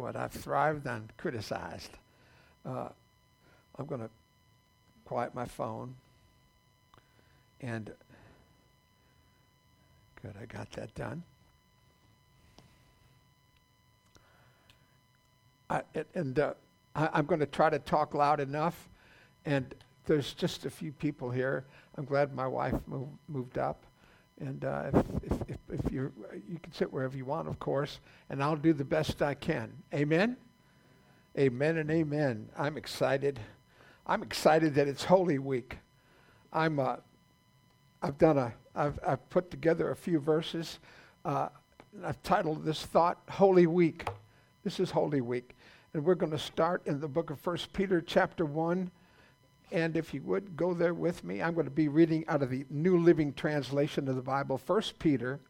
it. I've thrived on criticized. I'm going to quiet my phone. And good, I got that done. I'm going to try to talk loud enough. And there's just a few people here. I'm glad my wife moved up. And if you can sit wherever you want, of course. And I'll do the best I can. Amen? Amen and amen. I'm excited. I'm excited that it's Holy Week. I've put together a few verses. I've titled this thought, Holy Week. This is Holy Week. And we're going to start in the book of 1 Peter chapter 1. And if you would, go there with me. I'm going to be reading out of the New Living Translation of the Bible, 1 Peter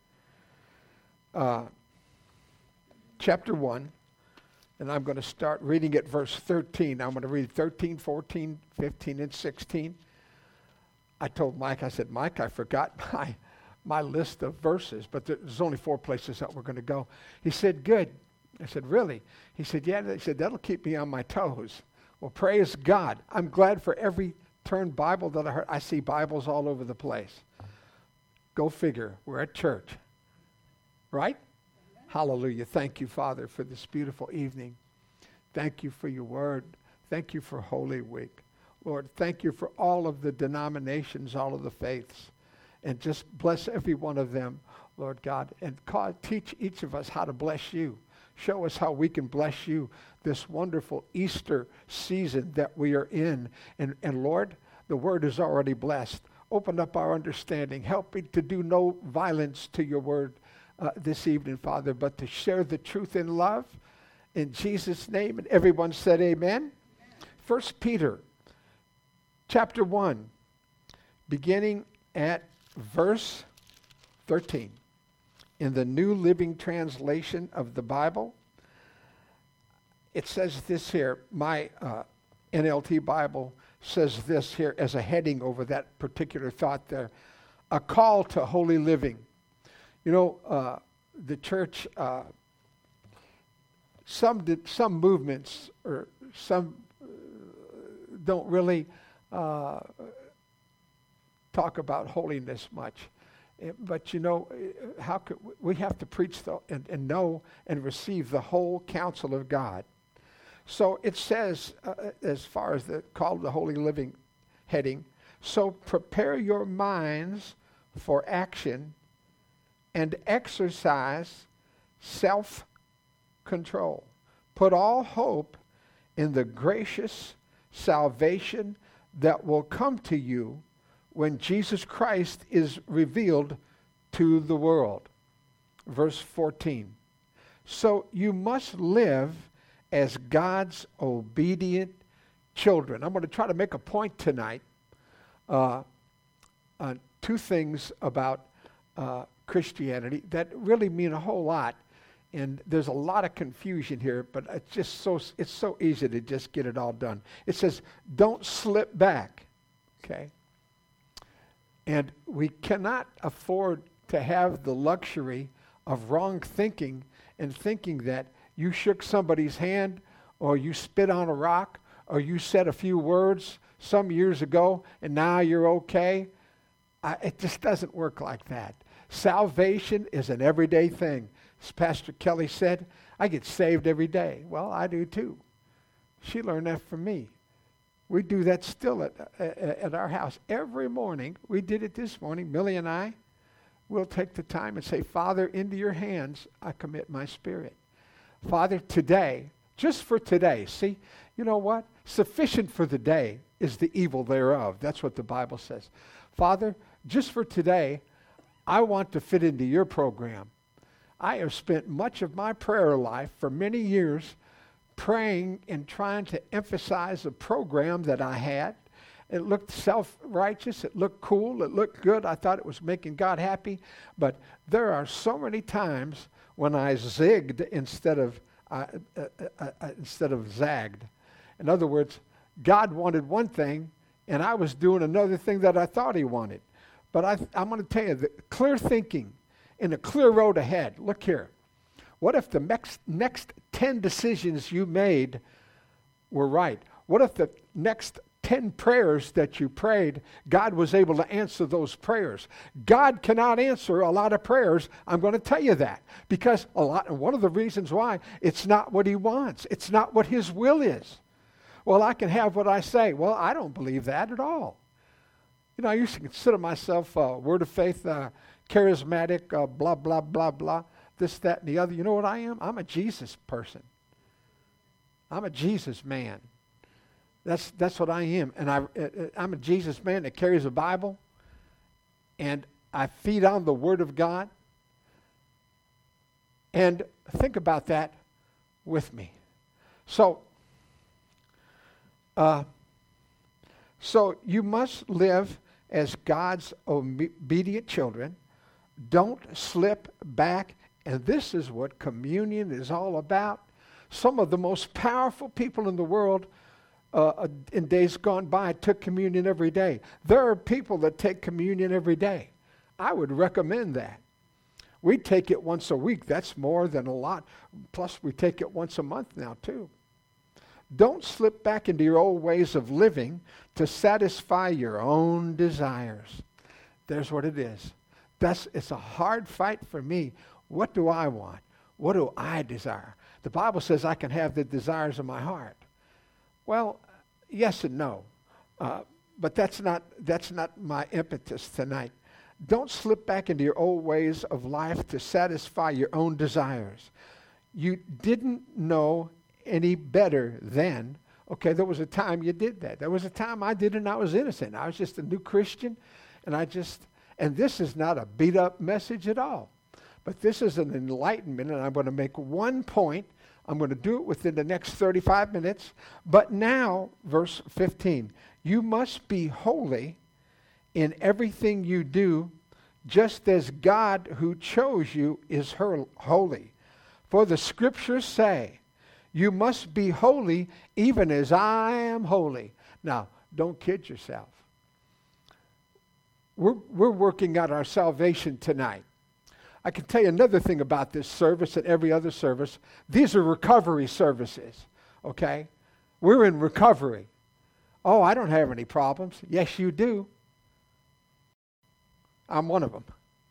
chapter 1. And I'm going to start reading at verse 13. I'm going to read 13, 14, 15, and 16. I told Mike, I said, Mike, I forgot my list of verses, but there's only 4 places that we're going to go. He said, good. I said, really? He said, yeah. He said, that'll keep me on my toes. Well, praise God. I'm glad for every turned Bible that I heard. I see Bibles all over the place. Go figure. We're at church. Right? Hallelujah. Thank you, Father, for this beautiful evening. Thank you for your word. Thank you for Holy Week. Lord, thank you for all of the denominations, all of the faiths. And just bless every one of them, Lord God. And teach each of us how to bless you. Show us how we can bless you this wonderful Easter season that we are in. And Lord, the word is already blessed. Open up our understanding. Help me to do no violence to your word this evening, Father, but to share the truth in love. In Jesus' name. And everyone said amen. 1 Peter chapter 1, beginning at verse 13. In the New Living Translation of the Bible, it says this here. My NLT Bible says this here as a heading over that particular thought there. A call to holy living. You know, the church, some movements or some don't really talk about holiness much. But you know, how could we have to preach and know and receive the whole counsel of God? So it says, as far as the call to the holy living heading, so prepare your minds for action and exercise self-control. Put all hope in the gracious salvation that will come to you when Jesus Christ is revealed to the world. Verse 14. So you must live as God's obedient children. I'm going to try to make a point tonight on 2 things about Christianity that really mean a whole lot. And there's a lot of confusion here, but it's so easy to just get it all done. It says, don't slip back. Okay? And we cannot afford to have the luxury of wrong thinking and thinking that you shook somebody's hand or you spit on a rock or you said a few words some years ago and now you're okay. It just doesn't work like that. Salvation is an everyday thing. As Pastor Kelly said, I get saved every day. Well, I do too. She learned that from me. We do that still at our house. Every morning, we did it this morning, Millie and I, we'll take the time and say, Father, into your hands I commit my spirit. Father, today, just for today, see, you know what? Sufficient for the day is the evil thereof. That's what the Bible says. Father, just for today, I want to fit into your program. I have spent much of my prayer life for many years praying and trying to emphasize a program that I had. It looked self-righteous. It looked cool. It looked good. I thought it was making God happy. But there are so many times when I zigged instead of zagged. In other words, God wanted one thing, and I was doing another thing that I thought he wanted. But I'm going to tell you, the clear thinking and a clear road ahead. Look here. What if the next 10 decisions you made were right? What if the next 10 prayers that you prayed, God was able to answer those prayers? God cannot answer a lot of prayers. I'm going to tell you that. Because one of the reasons why, it's not what he wants. It's not what his will is. Well, I can have what I say. Well, I don't believe that at all. I used to consider myself word of faith, charismatic, blah, blah, blah, blah, this, that, and the other. You know what I am? I'm a Jesus person. I'm a Jesus man. That's what I am. And I'm a Jesus man that carries a Bible, and I feed on the Word of God. And think about that with me. So you must live as God's obedient children. Don't slip back. And this is what communion is all about. Some of the most powerful people in the world in days gone by took communion every day. There are people that take communion every day. I would recommend that. We take it once a week. That's more than a lot. Plus, we take it once a month now, too. Don't slip back into your old ways of living to satisfy your own desires. There's what it is. It's a hard fight for me. What do I want? What do I desire? The Bible says I can have the desires of my heart. Well, yes and no. But that's not my impetus tonight. Don't slip back into your old ways of life to satisfy your own desires. You didn't know any better then. Okay, there was a time you did that. There was a time I did it and I was innocent. I was just a new Christian, and this is not a beat-up message at all. But this is an enlightenment, and I'm going to make one point. I'm going to do it within the next 35 minutes. But now, verse 15, you must be holy in everything you do, just as God who chose you is holy. For the scriptures say, you must be holy even as I am holy. Now, don't kid yourself. We're working out our salvation tonight. I can tell you another thing about this service and every other service. These are recovery services, okay? We're in recovery. Oh, I don't have any problems. Yes, you do. I'm one of them.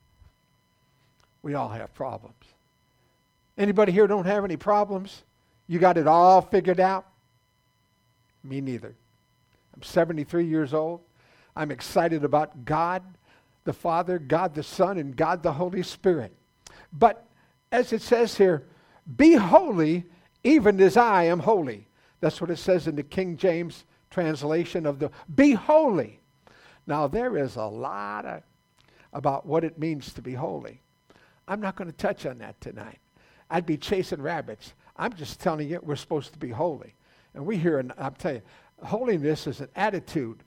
We all have problems. Anybody here don't have any problems? You got it all figured out? Me neither. I'm 73 years old. I'm excited about God the Father, God the Son, and God the Holy Spirit. But as it says here, be holy even as I am holy. That's what it says in the King James translation of be holy. Now there is a lot about what it means to be holy. I'm not going to touch on that tonight. I'd be chasing rabbits. I'm just telling you we're supposed to be holy. And we hear, I'm telling you, holiness is an attitude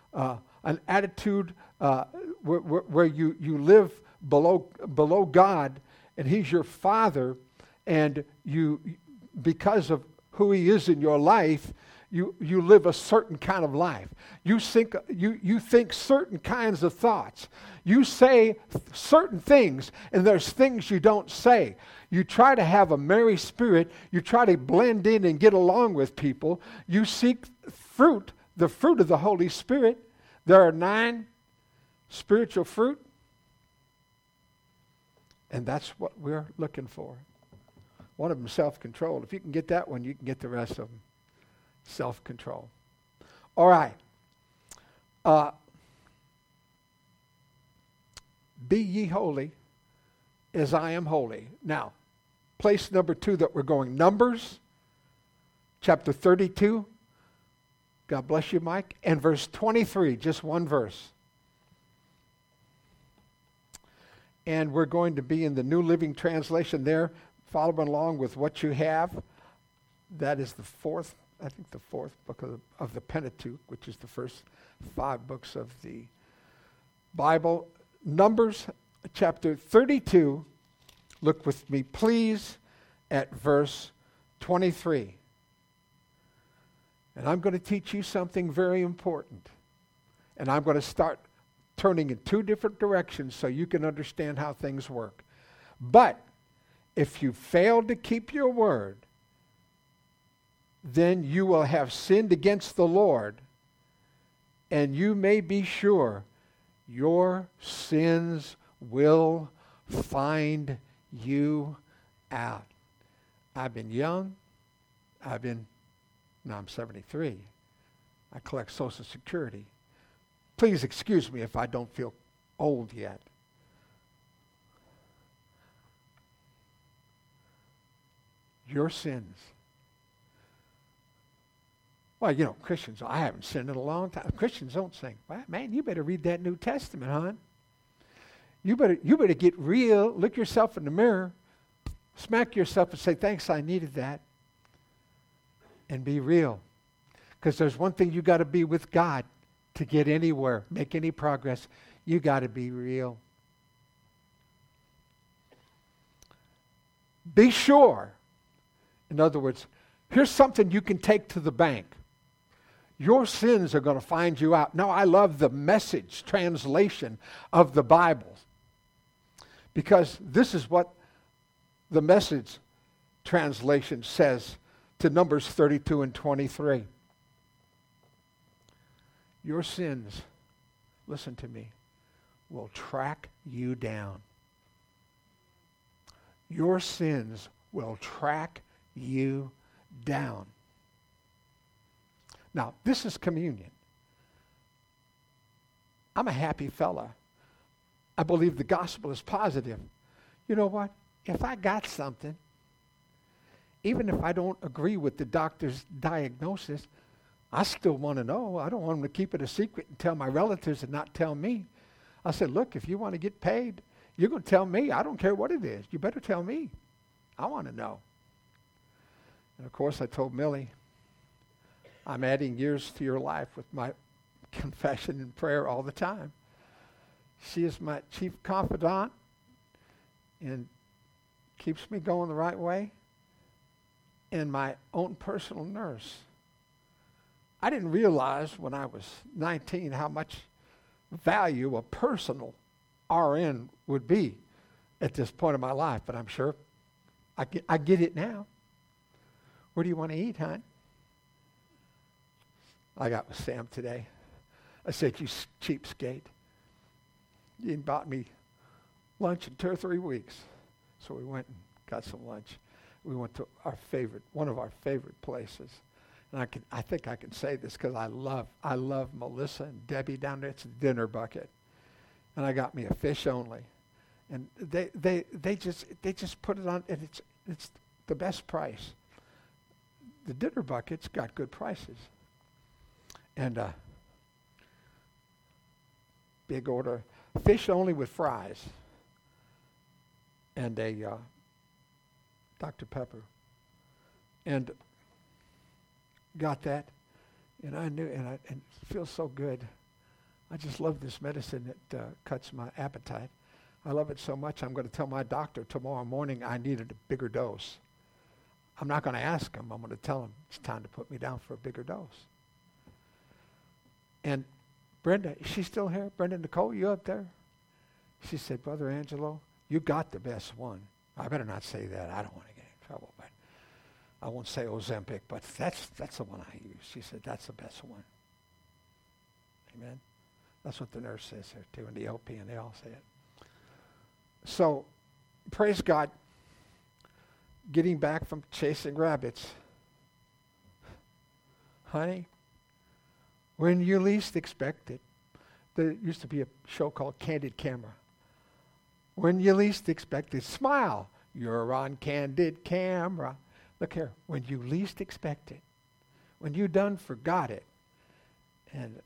where you live below God, and He's your Father, and you, because of who He is in your life, you live a certain kind of life. You think certain kinds of thoughts. You say certain things, and there's things you don't say. You try to have a merry spirit. You try to blend in and get along with people. You seek fruit, the fruit of the Holy Spirit. There are 9 spiritual fruit, and that's what we're looking for. One of them, self-control. If you can get that one, you can get the rest of them. Self-control. All right. Be ye holy as I am holy. Now, place number 2 that we're going, Numbers, chapter 32. God bless you, Mike. And verse 23, just one verse. And we're going to be in the New Living Translation there, following along with what you have. That is the fourth book of the Pentateuch, which is the first 5 books of the Bible. Numbers chapter 32. Look with me, please, at verse 23. And I'm going to teach you something very important. And I'm going to start turning in 2 different directions so you can understand how things work. But if you fail to keep your word, then you will have sinned against the Lord, and you may be sure your sins will find you out. I've been young. Now I'm 73. I collect Social Security. Please excuse me if I don't feel old yet. Your sins. Well, you know, Christians, I haven't sinned in a long time. Christians don't sing. Well, man, you better read that New Testament, hon. You better get real, look yourself in the mirror, smack yourself and say, thanks, I needed that. And be real. Because there's one thing you got to be with God to get anywhere, make any progress. You got to be real. Be sure. In other words, here's something you can take to the bank. Your sins are going to find you out. Now, I love the Message translation of the Bible, because this is what the Message translation says to Numbers 32 and 23. Your sins, listen to me, will track you down. Your sins will track you down. Now, this is communion. I'm a happy fella. I believe the gospel is positive. You know what? If I got something, even if I don't agree with the doctor's diagnosis, I still want to know. I don't want them to keep it a secret and tell my relatives and not tell me. I said, look, if you want to get paid, you're going to tell me. I don't care what it is. You better tell me. I want to know. And, of course, I told Millie, I'm adding years to your life with my confession and prayer all the time. She is my chief confidant and keeps me going the right way, and my own personal nurse. I didn't realize when I was 19 how much value a personal RN would be at this point in my life, but I'm sure I get it now. Where do you want to eat, hon? I got with Sam today. I said, you cheapskate. You ain't bought me lunch in 2 or 3 weeks. So we went and got some lunch. We went to one of our favorite places. And I think I can say this because I love Melissa and Debbie down there. It's a Dinner Bucket. And I got me a fish only. And they just put it on, and it's the best price. The Dinner Bucket's got good prices. And big order, fish only with fries, and a Dr. Pepper. And got that, and I knew, and it feels so good. I just love this medicine that cuts my appetite. I love it so much, I'm going to tell my doctor tomorrow morning I needed a bigger dose. I'm not going to ask him. I'm going to tell him it's time to put me down for a bigger dose. And Brenda, is she still here? Brenda Nicole, you up there? She said, Brother Angelo, you got the best one. I better not say that. I don't want to get in trouble. But I won't say Ozempic, but that's the one I use. She said, that's the best one. Amen? That's what the nurse says here too, and the LP, and they all say it. So, praise God. Getting back from chasing rabbits. Honey, when you least expect it, there used to be a show called Candid Camera. When you least expect it, smile. You're on Candid Camera. Look here, when you least expect it, when you done forgot it, and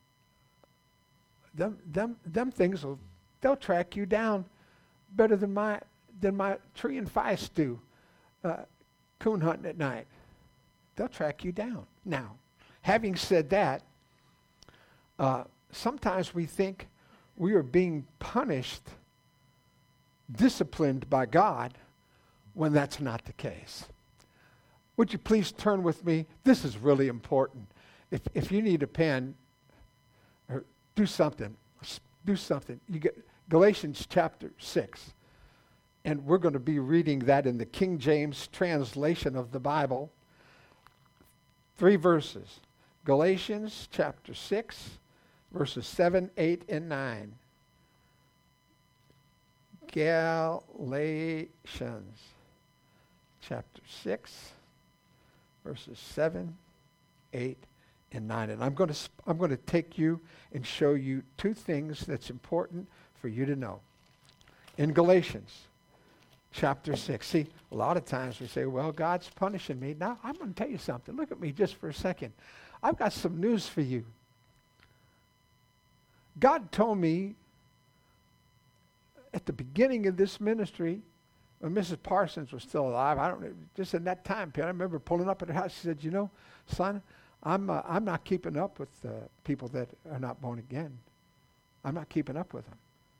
them things they'll track you down better than my tree and feist do, coon hunting at night. They'll track you down. Now, having said that, sometimes we think we are being punished, disciplined by God, when that's not the case. Would you please turn with me? This is really important. If you need a pen, or do something. You get Galatians chapter 6. And we're going to be reading that in the King James translation of the Bible. 3 verses. Galatians chapter 6, verses 7, 8, and 9. Galatians chapter 6, verses 7, 8, and 9. And I'm going to take you and show you 2 things that's important for you to know. In Galatians chapter 6. See, a lot of times we say, well, God's punishing me. Now, I'm going to tell you something. Look at me just for a second. I've got some news for you. God told me at the beginning of this ministry, when Mrs. Parsons was still alive, I don't know, just in that time period, I remember pulling up at her house. She said, you know, son, I'm not keeping up with people that are not born again. I'm not keeping up with them.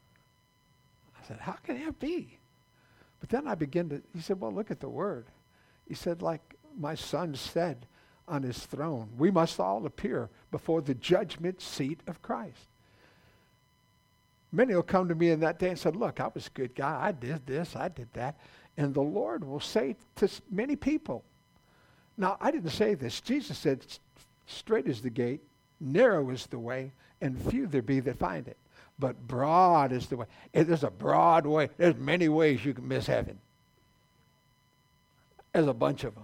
I said, how can that be? But then he said, well, look at the word. He said, like my son said on his throne, we must all appear before the judgment seat of Christ. Many will come to me in that day and say, look, I was a good guy. I did this, I did that. And the Lord will say to many people. Now, I didn't say this. Jesus said, straight is the gate, narrow is the way, and few there be that find it. But broad is the way. There's a broad way. There's many ways you can miss heaven. There's a bunch of them.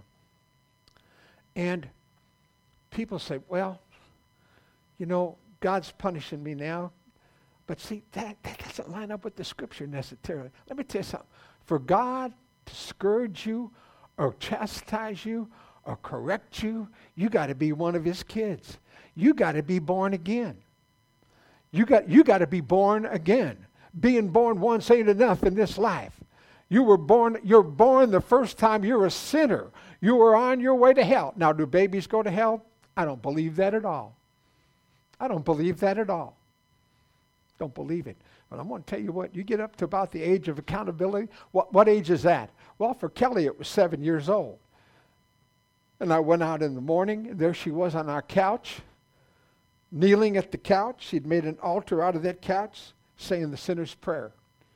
And people say, well, you know, God's punishing me now. But see, that doesn't line up with the scripture necessarily. Let me tell you something. For God to scourge you or chastise you or correct you, you got to be one of his kids. You got to be born again. You got to be born again. Being born once ain't enough in this life. You're born the first time you're a sinner. You were on your way to hell. Now, do babies go to hell? I don't believe that at all. I don't believe that at all. Don't believe it. But I'm going to tell you what, you get up to about the age of accountability. What age is that? Well, for Kelly, it was 7 years old. And I went out in the morning, and there she was on our couch, kneeling at the couch. She'd made an altar out of that couch, saying the sinner's prayer.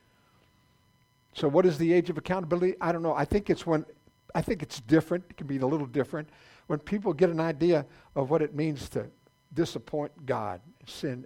So what is the age of accountability? I don't know. I think it's different. It can be a little different. When people get an idea of what it means to disappoint God, sin.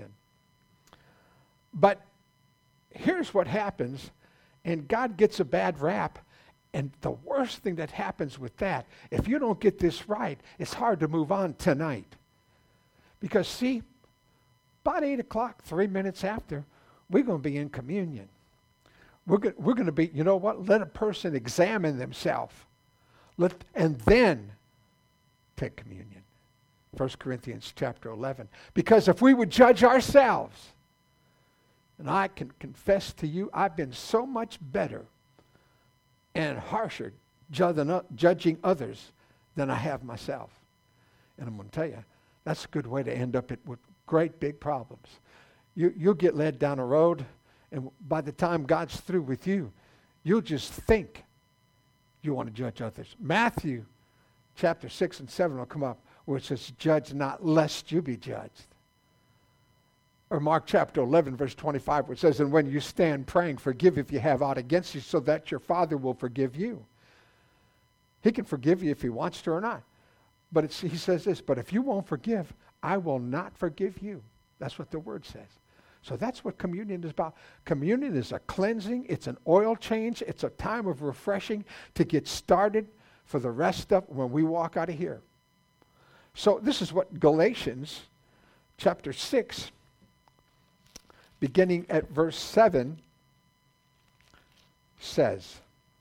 But here's what happens, and God gets a bad rap, and the worst thing that happens with that, if you don't get this right, it's hard to move on tonight. Because see, about 8 o'clock, 3 minutes after, we're going to be in communion. We're going to be, you know what, let a person examine themselves, and then take communion. 1 Corinthians chapter 11. Because if we would judge ourselves, and I can confess to you, I've been so much better and harsher judging others than I have myself. And I'm going to tell you, that's a good way to end up with great big problems. You'll get led down a road, and by the time God's through with you, you'll just think you want to judge others. Matthew chapter 6 and 7 will come up where it says, judge not lest you be judged. Or Mark chapter 11, verse 25, where it says, and when you stand praying, forgive if you have aught against you, so that your Father will forgive you. He can forgive you if he wants to or not. But he says this, but if you won't forgive, I will not forgive you. That's what the word says. So that's what communion is about. Communion is a cleansing. It's an oil change. It's a time of refreshing to get started for the rest of when we walk out of here. So this is what Galatians chapter 6, beginning at verse 7, says.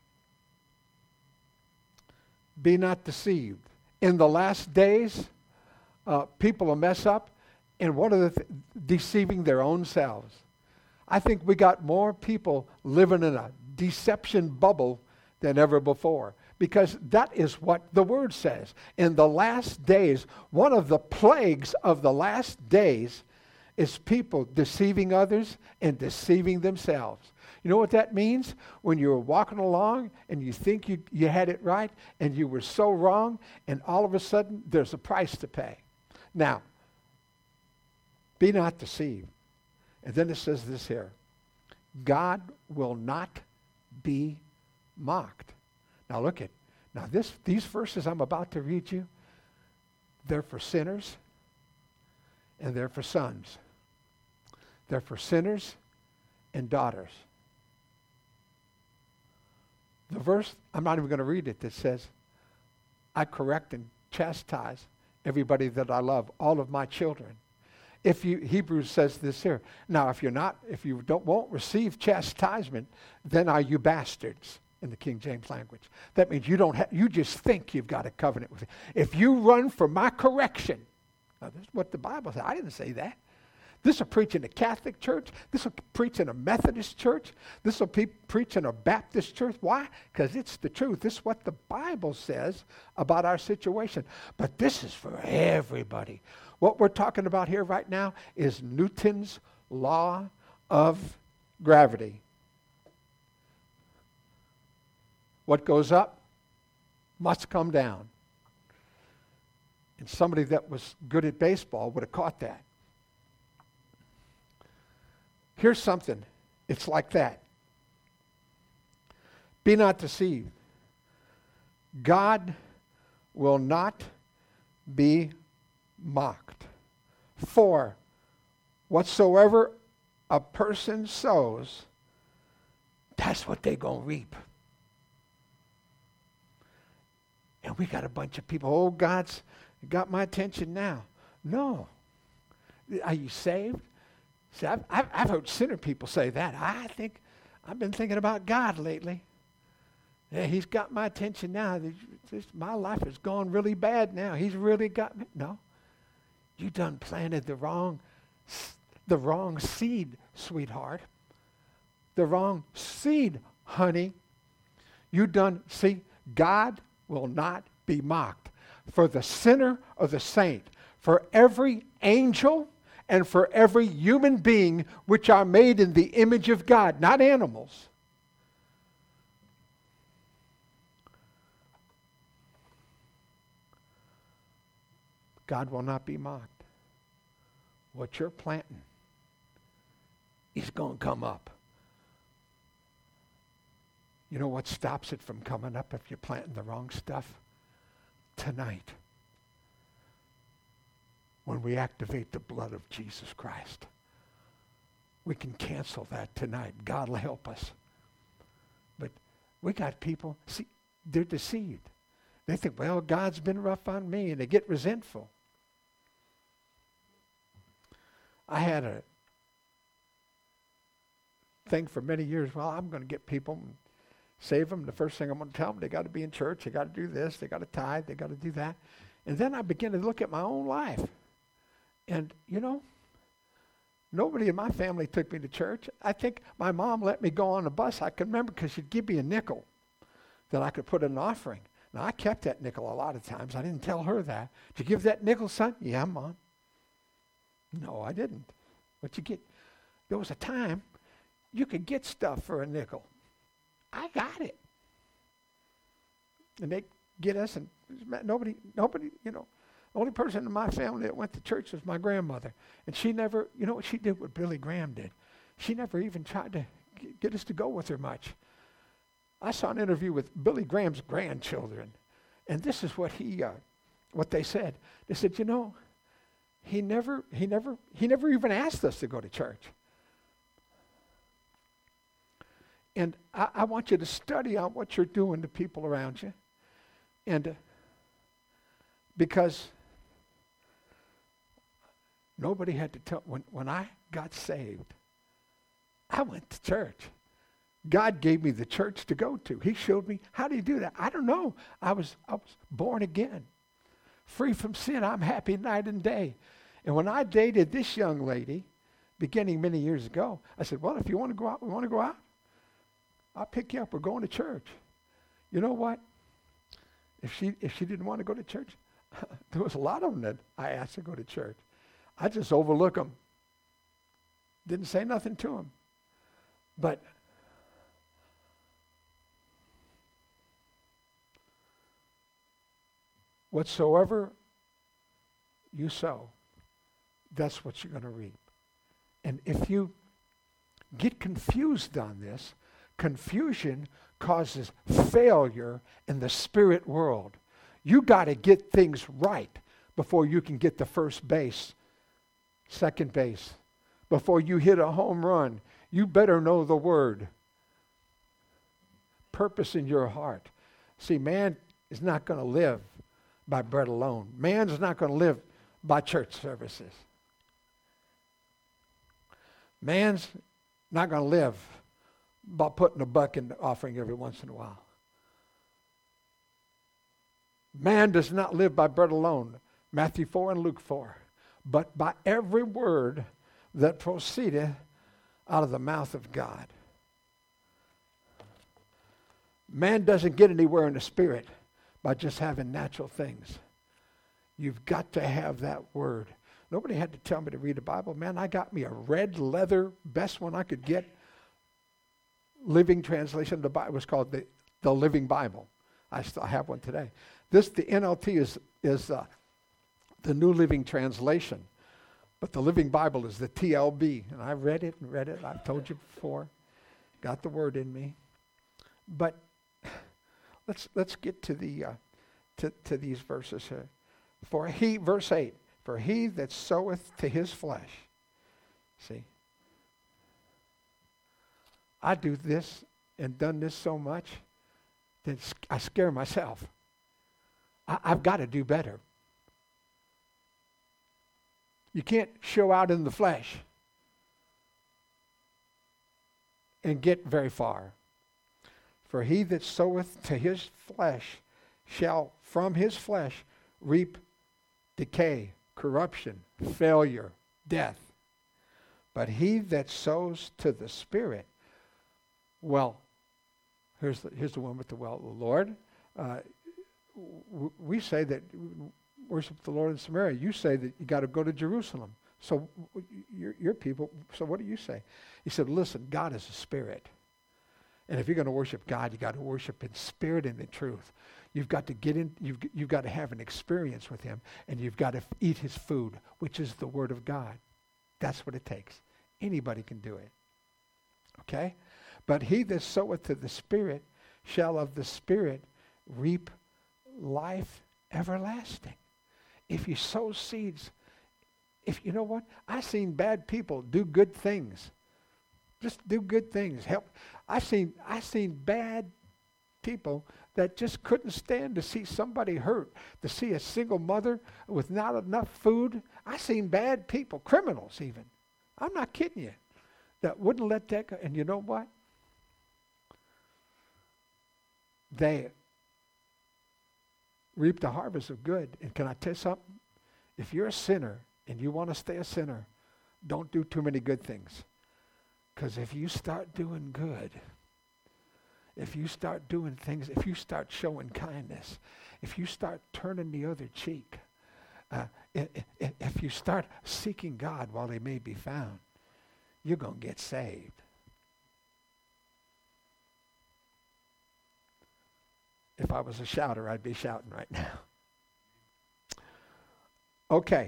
Be not deceived. In the last days, people will mess up, and one of the deceiving their own selves. I think we got more people living in a deception bubble than ever before, because that is what the word says. In the last days, one of the plagues of the last days is people deceiving others and deceiving themselves. You know what that means? When you're walking along and you think you had it right and you were so wrong, and all of a sudden there's a price to pay. Now, be not deceived. And then it says this here. God will not be mocked. Now look at, these verses I'm about to read you, they're for sinners and they're for sons. They're for sinners and daughters. The verse, I'm not even going to read it, that says, I correct and chastise everybody that I love, all of my children. Hebrews says this here. Now, if you won't receive chastisement, then are you bastards in the King James language. That means you just think you've got a covenant with me. If you run from my correction, now this is what the Bible says. I didn't say that. This will preach in a Catholic church. This will preach in a Methodist church. This will preach in a Baptist church. Why? Because it's the truth. This is what the Bible says about our situation. But this is for everybody. What we're talking about here right now is Newton's law of gravity. What goes up must come down. And somebody that was good at baseball would have caught that. Here's something. It's like that. Be not deceived. God will not be mocked. For whatsoever a person sows, that's what they're going to reap. And we got a bunch of people, oh, God's got my attention now. No. Are you saved? See, I've heard sinner people say that. I've been thinking about God lately. Yeah, he's got my attention now. My life has gone really bad now. He's really got me. No. You done planted the wrong seed, sweetheart. The wrong seed, honey. God will not be mocked. For the sinner or the saint, for every angel and for every human being which are made in the image of God, not animals. God will not be mocked. What you're planting is going to come up. You know what stops it from coming up if you're planting the wrong stuff? Tonight, when we activate the blood of Jesus Christ, we can cancel that tonight. God will help us. But we got people, see, they're deceived. They think, well, God's been rough on me, and they get resentful. I had a thing for many years, well, I'm going to get people and save them. The first thing I'm going to tell them, they got to be in church, they got to do this, they got to tithe, they got to do that. And then I began to look at my own life. And, nobody in my family took me to church. I think my mom let me go on the bus. I can remember because she'd give me a nickel that I could put in an offering. Now, I kept that nickel a lot of times. I didn't tell her that. Did you give that nickel, son? Yeah, Mom. No, I didn't. But there was a time you could get stuff for a nickel. I got it. And they get us, and nobody, the only person in my family that went to church was my grandmother. And she never, what she did, what Billy Graham did. She never even tried to get us to go with her much. I saw an interview with Billy Graham's grandchildren. And this is what they said. They said, he never even asked us to go to church. And I want you to study on what you're doing to people around you. And because nobody had to tell, when I got saved, I went to church. God gave me the church to go to. He showed me how do you do that. I don't know. I was born again, free from sin. I'm happy night and day. And when I dated this young lady, beginning many years ago, I said, well, if you want to go out, we want to go out. I'll pick you up. We're going to church. You know what? If she didn't want to go to church, there was a lot of them that I asked to go to church. I just overlook them. Didn't say nothing to them. But whatsoever you sow, that's what you're going to reap. And if you get confused on this, Confusion causes failure in the spirit world. You got to get things right before you can get to first base, second base. Before you hit a home run, you better know the word. Purpose in your heart. See, man is not going to live by bread alone. Man's not going to live by church services. Man's not going to live by putting a buck in the offering every once in a while. Man does not live by bread alone, Matthew 4 and Luke 4, but by every word that proceedeth out of the mouth of God. Man doesn't get anywhere in the spirit by just having natural things. You've got to have that word. Nobody had to tell me to read the Bible. Man, I got me a red leather, best one I could get, Living Translation. The Bible was called the Living Bible. I still have one today. The NLT is the New Living Translation, but the Living Bible is the TLB. And I read it. I've told you before. Got the word in me. But let's get to the to these verses here. Verse 8, for he that soweth to his flesh. See, I do this and done this so much that I scare myself. I've got to do better. You can't show out in the flesh and get very far. For he that soweth to his flesh shall from his flesh reap decay, corruption, failure, death. But he that sows to the Spirit, well, here's the one with the well. Lord, we say that worship the Lord in Samaria. You say that you got to go to Jerusalem. So your people, so what do you say? He said, listen, God is a spirit. And if you're going to worship God, you got to worship in spirit and in truth. You've got to get in, you've got to have an experience with him, and you've got to eat his food, which is the word of God. That's what it takes. Anybody can do it. Okay? But he that soweth to the Spirit shall of the Spirit reap life everlasting. If you sow seeds, if you know what? I've seen bad people do good things. Just do good things. Help. I've seen bad people that just couldn't stand to see somebody hurt, to see a single mother with not enough food. I've seen bad people, criminals even. I'm not kidding you, that wouldn't let that go. And you know what? They reap the harvest of good. And can I tell you something? If you're a sinner and you want to stay a sinner, don't do too many good things. Because if you start doing good, if you start doing things, if you start showing kindness, if you start turning the other cheek, if you start seeking God while he may be found, you're going to get saved. If I was a shouter, I'd be shouting right now. Okay.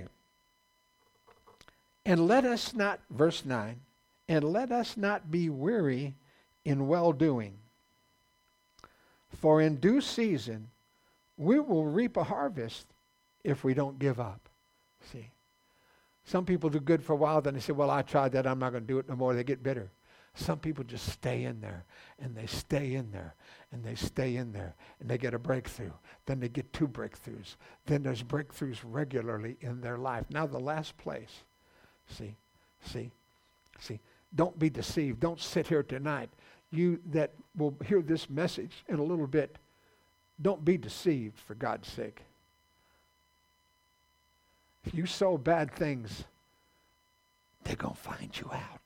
And let us not, verse 9, and let us not be weary in well-doing. For in due season, we will reap a harvest if we don't give up. See, some people do good for a while, then they say, well, I tried that, I'm not going to do it no more. They get bitter. Some people just stay in there, and they stay in there, and they stay in there, and they get a breakthrough. Then they get 2 breakthroughs. Then there's breakthroughs regularly in their life. Now the last place. See. Don't be deceived. Don't sit here tonight. You that will hear this message in a little bit, don't be deceived for God's sake. If you sow bad things, they're going to find you out.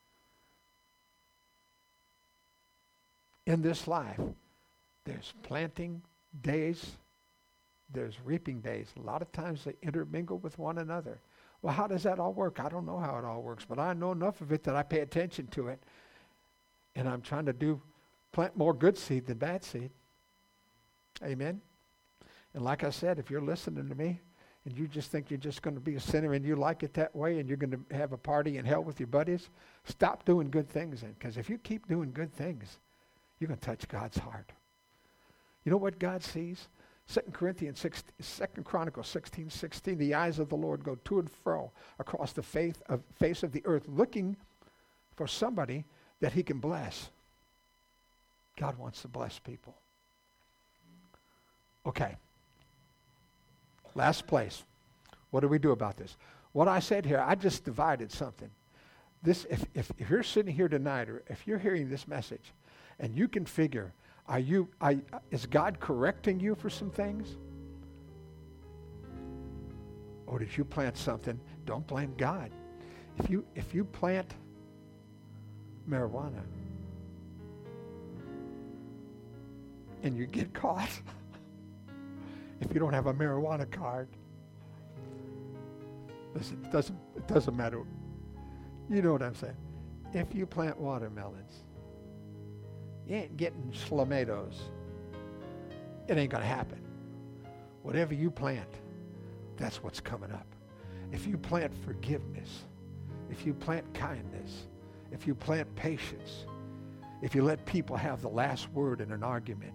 In this life, there's planting days, there's reaping days. A lot of times they intermingle with one another. Well, how does that all work? I don't know how it all works, but I know enough of it that I pay attention to it. And I'm trying to plant more good seed than bad seed. Amen? And like I said, if you're listening to me and you just think you're just going to be a sinner and you like it that way and you're going to have a party in hell with your buddies, stop doing good things then. Because if you keep doing good things, you're going to touch God's heart. You know what God sees? 2 Chronicles 16:16, the eyes of the Lord go to and fro across the face of the earth, looking for somebody that he can bless. God wants to bless people. Okay. Last place. What do we do about this? What I said here, I just divided something. This, if you're sitting here tonight, or if you're hearing this message, and you can figure, is God correcting you for some things? Or did you plant something? Don't blame God. If you plant marijuana and you get caught, if you don't have a marijuana card, listen, it doesn't matter. You know what I'm saying. If you plant watermelons, you ain't getting slamados. It ain't going to happen. Whatever you plant, that's what's coming up. If you plant forgiveness, if you plant kindness, if you plant patience, if you let people have the last word in an argument.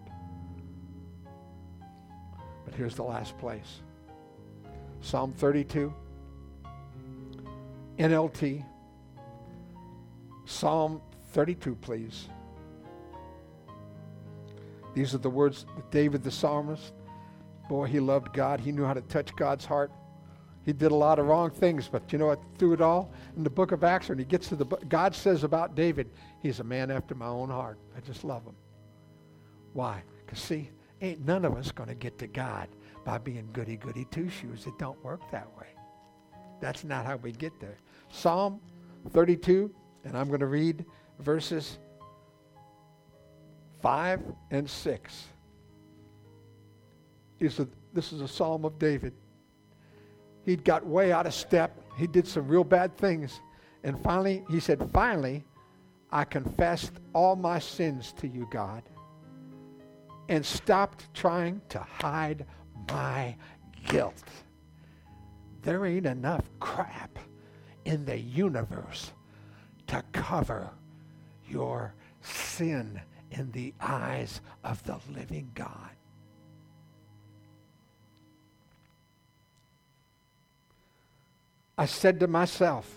But here's the last place. Psalm 32, NLT. Psalm 32, please. These are the words of David the psalmist. Boy, he loved God. He knew how to touch God's heart. He did a lot of wrong things, but you know what? Through it all, in the book of Acts, when he gets to the book, God says about David, he's a man after my own heart. I just love him. Why? Because see, ain't none of us going to get to God by being goody-goody two-shoes. It don't work that way. That's not how we get there. Psalm 32, and I'm going to read verses 5 and 6. This is a psalm of David. He'd got way out of step. He did some real bad things. And finally, he said, finally, I confessed all my sins to you, God, and stopped trying to hide my guilt. There ain't enough crap in the universe to cover your sin in the eyes of the living God. I said to myself,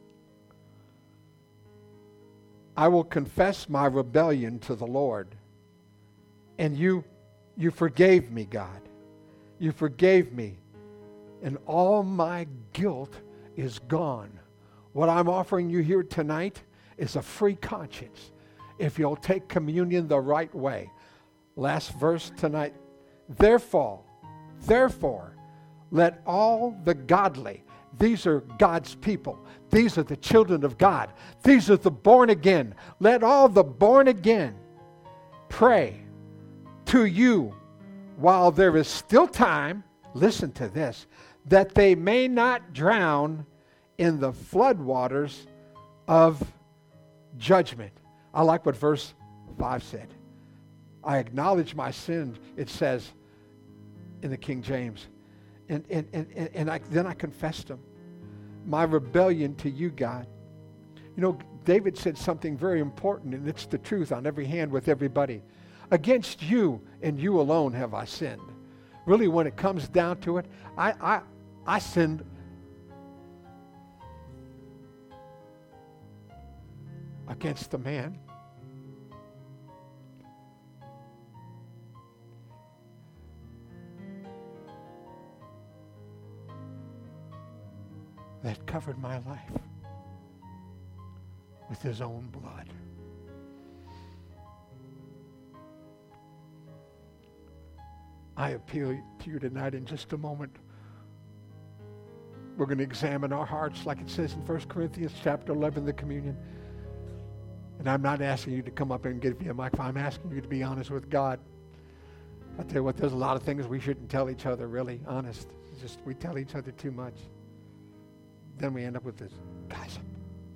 I will confess my rebellion to the Lord. And you forgave me, God. You forgave me. And all my guilt is gone. What I'm offering you here tonight is a free conscience if you'll take communion the right way. Last verse tonight. Therefore, let all the godly, these are God's people. These are the children of God. These are the born again. Let all the born again pray to you while there is still time, listen to this, that they may not drown in the floodwaters of judgment. I like what verse 5 said. I acknowledge my sin, it says in the King James. And then I confessed them. My rebellion to you, God. You know, David said something very important, and it's the truth on every hand with everybody. Against you and you alone have I sinned. Really, when it comes down to it, I sinned against the man that covered my life with his own blood. I appeal to you tonight in just a moment. We're going to examine our hearts like it says in 1 Corinthians chapter 11, the communion. And I'm not asking you to come up and give me a microphone. I'm asking you to be honest with God. I tell you what, there's a lot of things we shouldn't tell each other, really, honest. It's just we tell each other too much. Then we end up with this gossip.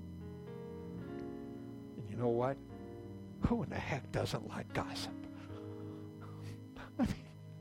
And you know what? Who in the heck doesn't like gossip? I mean,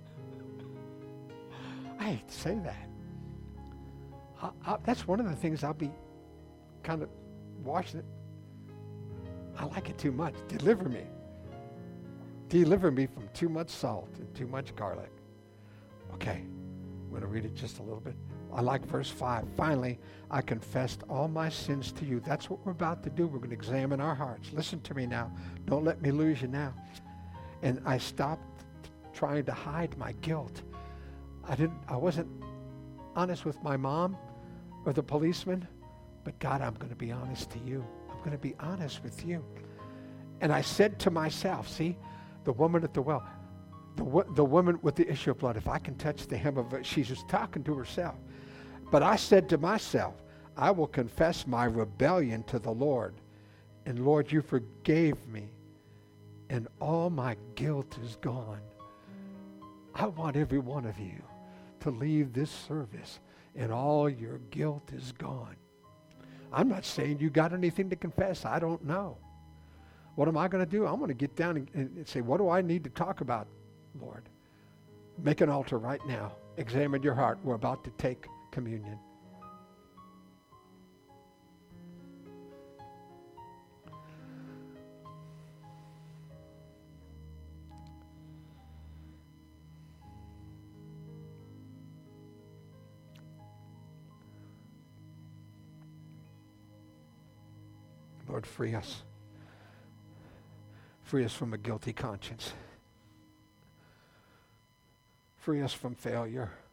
I hate to say that. That's one of the things I'll be kind of watching it. I like it too much. Deliver me. Deliver me from too much salt and too much garlic. Okay, I'm going to read it just a little bit. I like verse 5. Finally, I confessed all my sins to you. That's what we're about to do. We're going to examine our hearts. Listen to me now. Don't let me lose you now. And I stopped trying to hide my guilt. I wasn't honest with my mom or the policeman, but God, I'm going to be honest to you. I'm going to be honest with you. And I said to myself, see, the woman at the well, the woman with the issue of blood, if I can touch the hem of it, she's just talking to herself. But I said to myself, I will confess my rebellion to the Lord. And Lord, you forgave me. And all my guilt is gone. I want every one of you to leave this service and all your guilt is gone. I'm not saying you got anything to confess. I don't know. What am I going to do? I'm going to get down and say, what do I need to talk about, Lord? Make an altar right now. Examine your heart. We're about to take communion. Lord, free us. Free us from a guilty conscience. Free us from failure.